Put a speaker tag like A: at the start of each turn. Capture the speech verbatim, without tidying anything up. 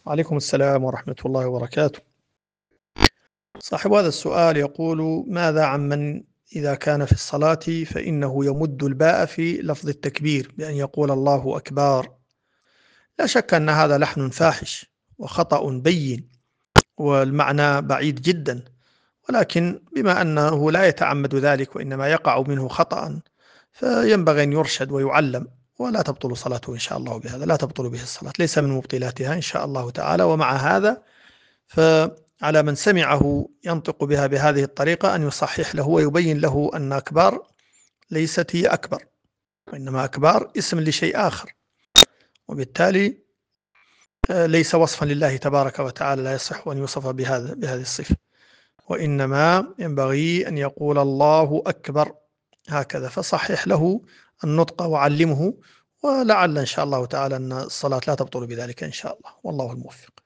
A: وعليكم السلام ورحمة الله وبركاته. صاحب هذا السؤال يقول: ماذا عمن إذا كان في الصلاة فإنه يمد الباء في لفظ التكبير بأن يقول الله أكبر؟ لا شك أن هذا لحن فاحش وخطأ بين والمعنى بعيد جدا، ولكن بما أنه لا يتعمد ذلك وإنما يقع منه خطأ فينبغي أن يرشد ويعلم، ولا تبطل صلاته إن شاء الله بهذا، لا تبطل به الصلاة، ليس من مبطلاتها إن شاء الله تعالى. ومع هذا فعلى من سمعه ينطق بها بهذه الطريقة أن يصحح له ويبين له أن أكبر ليست هي أكبر، وإنما أكبر اسم لشيء آخر، وبالتالي ليس وصفا لله تبارك وتعالى، لا يصح أن يوصف بهذا بهذه الصفة، وإنما ينبغي أن يقول الله أكبر هكذا. فصحح له النطق وعلمه، ولعل إن شاء الله تعالى أن الصلاة لا تبطل بذلك إن شاء الله، والله الموفق.